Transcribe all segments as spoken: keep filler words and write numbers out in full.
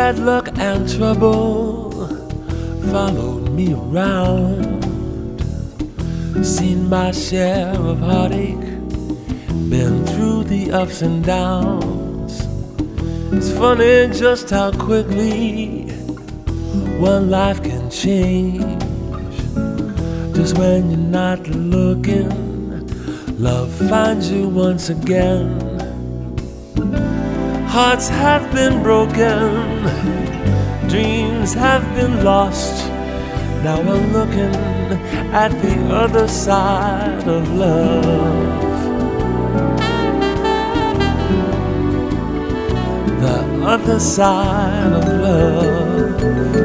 Bad luck and trouble followed me around. Seen my share of heartache, been through the ups and downs. It's funny just how quickly one life can change. Just when you're not looking, love finds you once again. Hearts have been broken, dreams have been lost. Now I'm looking at the other side of love. The other side of love.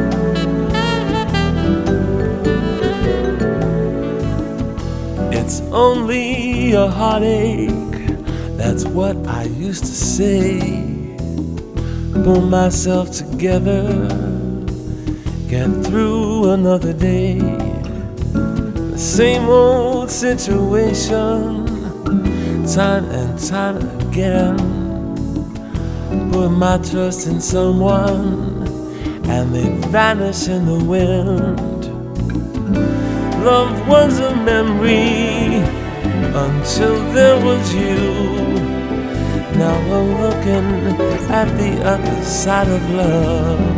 It's only a heartache, that's what I used to say. Pull myself together, get through another day. The same old situation, time and time again. Put my trust in someone and they vanish in the wind. Love was a memory until there was you. Now I'm looking at the other side of love.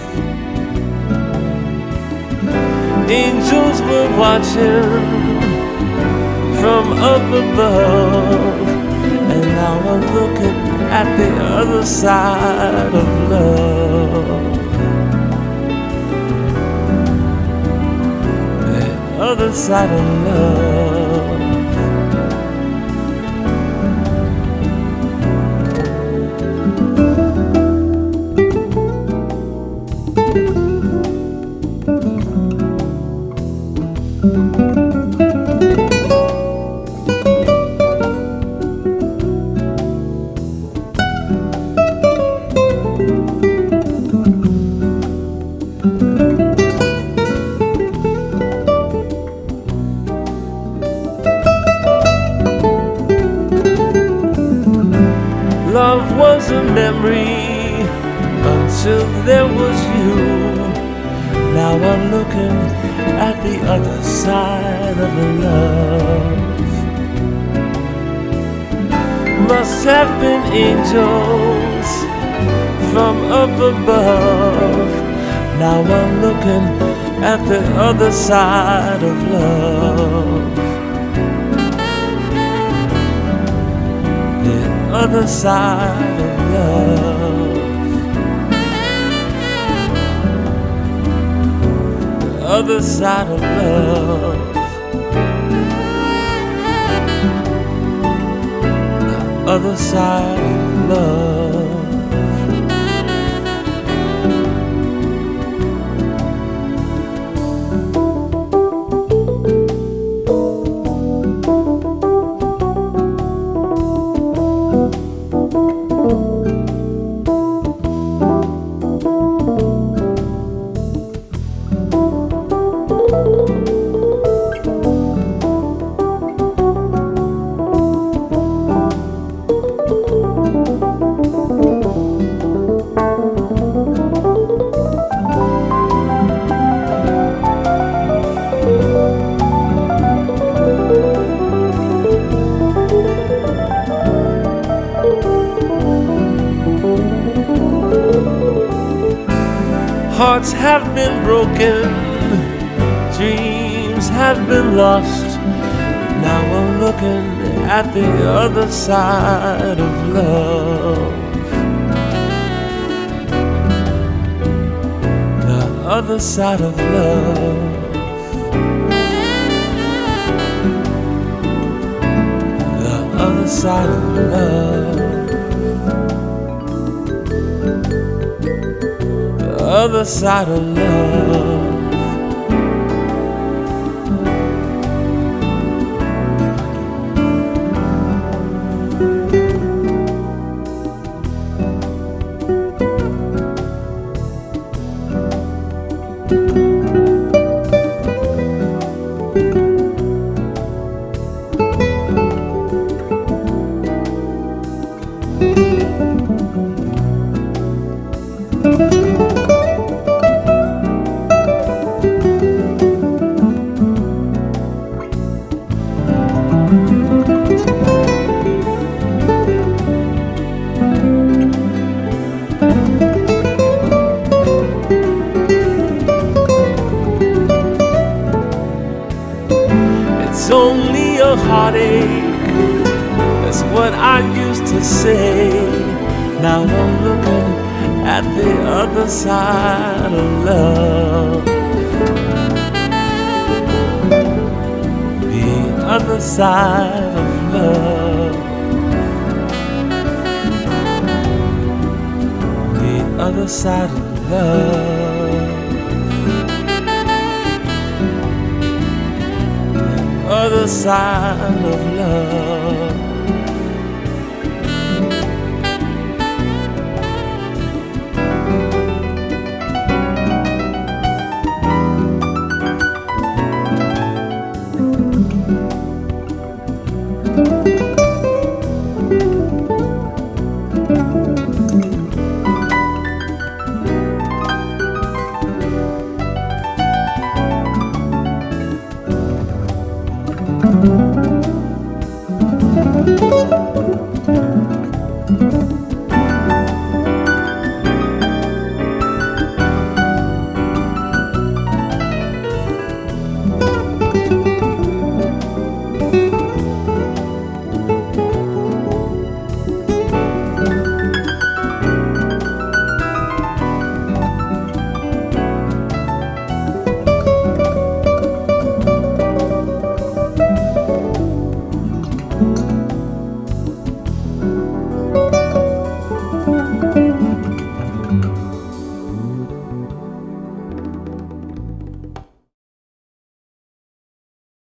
Angels were watching from up above, and now I'm looking at the other side of love. The other side of love. Love was a memory until there was you. Now I'm looking at the other side of the love. Must have been angels from up above. Now I'm looking at the other side of love. Other side of love. The other side of love. The other side of love. Hearts have been broken, dreams have been lost. Now I'm looking at the other side of love. The other side of love. The other side of love. Other side of love. Thank you. heartache. That's what I used to say. Now I'm looking at the other side of love. The other side of love. The other side of love. The other side of love.